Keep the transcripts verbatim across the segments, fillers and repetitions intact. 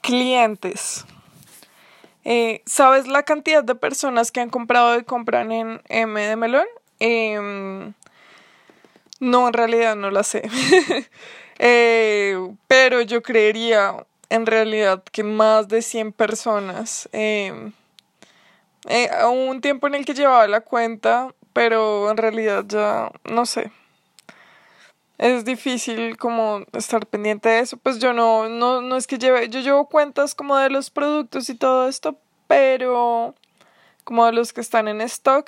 Clientes. Eh, ¿sabes la cantidad de personas que han comprado y compran en M de Melón? Eh, no, en realidad no la sé. Eh, pero yo creería en realidad que más de cien personas. Eh, eh, hubo un tiempo en el que llevaba la cuenta, pero en realidad ya no sé. Es difícil como estar pendiente de eso. Pues yo no, no, no es que lleve, yo llevo cuentas como de los productos y todo esto, pero como de los que están en stock,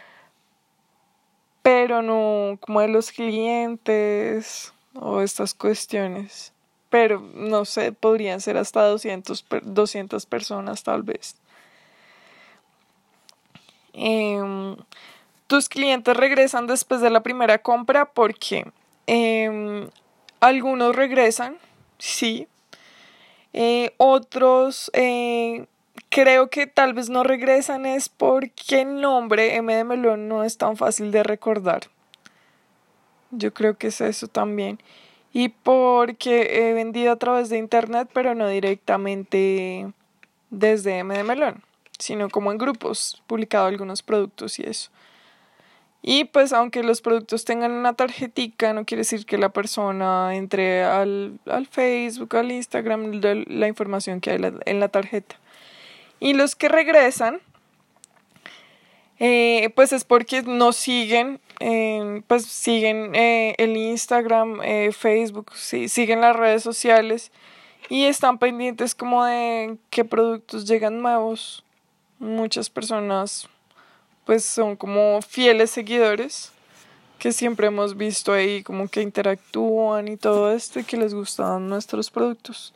pero no como de los clientes o estas cuestiones. Pero no sé, podrían ser hasta doscientos, per- doscientas personas tal vez. Em, Tus clientes regresan después de la primera compra porque em, algunos regresan, sí. Eh, otros eh, creo que tal vez no regresan es porque el nombre M de Melón no es tan fácil de recordar. Yo creo que es eso también. Y porque he vendido a través de internet, pero no directamente desde M de Melón, sino como en grupos, publicado algunos productos y eso. Y pues aunque los productos tengan una tarjetica, no quiere decir que la persona entre al, al Facebook, al Instagram, de la información que hay la- en la tarjeta. Y los que regresan, eh, pues es porque no siguen, eh, pues siguen eh, el Instagram, eh, Facebook, sí, siguen las redes sociales y están pendientes como de qué productos llegan nuevos. Muchas personas pues son como fieles seguidores que siempre hemos visto ahí como que interactúan y todo esto y que les gustan nuestros productos.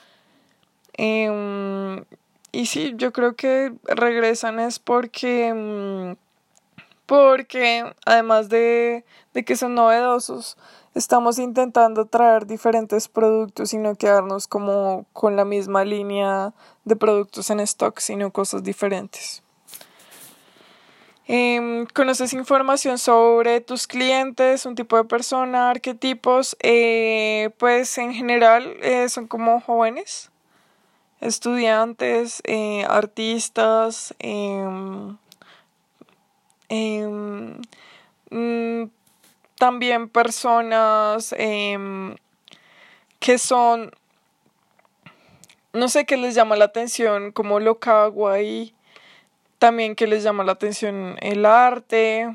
Em, y sí, yo creo que regresan es porque, mm, porque además de, de que son novedosos, estamos intentando traer diferentes productos y no quedarnos como con la misma línea de productos en stock, sino cosas diferentes. Em, ¿conoces información sobre tus clientes, un tipo de persona, arquetipos? Eh, pues en general eh, son como jóvenes, estudiantes, eh, artistas, em, em, mm, también personas em, que son, no sé qué les llama la atención, como lo kawaii, también que les llama la atención el arte.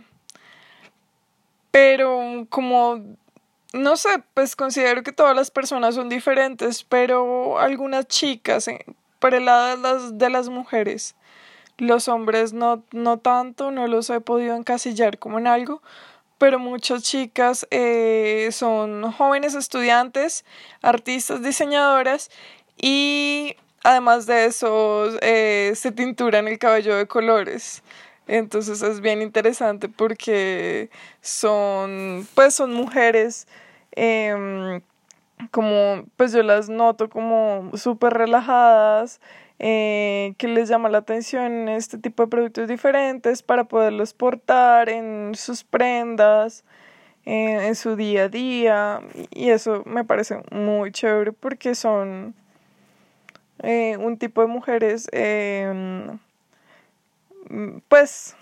Pero como, no sé, pues considero que todas las personas son diferentes, pero algunas chicas, eh, por el lado de las, de las mujeres, los hombres no, no tanto, no los he podido encasillar como en algo, pero muchas chicas eh, son jóvenes estudiantes, artistas, diseñadoras y además de eso eh, se tinturan el cabello de colores. Entonces es bien interesante porque son, pues son mujeres, em, como, pues yo las noto como súper relajadas, eh, que les llama la atención este tipo de productos diferentes para poderlos portar en sus prendas, eh, en su día a día, y eso me parece muy chévere porque son eh, un tipo de mujeres, eh, pues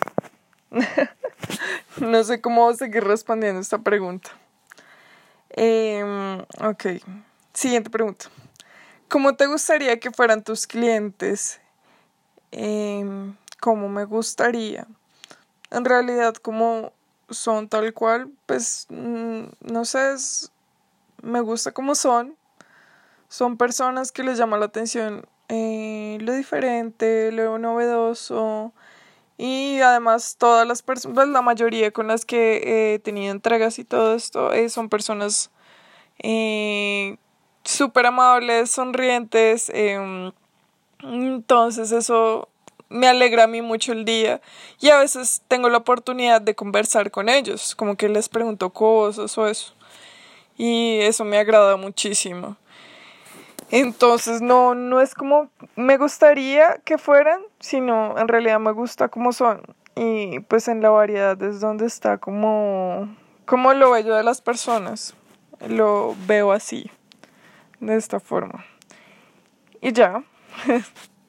no sé cómo seguir respondiendo esta pregunta. Eh, ok, siguiente pregunta. ¿Cómo te gustaría que fueran tus clientes? Eh, ¿cómo me gustaría? En realidad, como son tal cual, pues mm, no sé, es- me gusta como son. Son personas que les llama la atención eh, lo diferente, lo novedoso. Y además todas las personas, pues la mayoría con las que eh, he tenido entregas y todo esto, eh, son personas eh, súper amables, sonrientes. Em, entonces eso me alegra a mí mucho el día. Y a veces tengo la oportunidad de conversar con ellos, como que les pregunto cosas o eso. Y eso me agrada muchísimo. Entonces no, no es como me gustaría que fueran, sino en realidad me gusta como son. Y pues en la variedad es donde está como, como lo bello de las personas. Lo veo así, de esta forma. Y ya.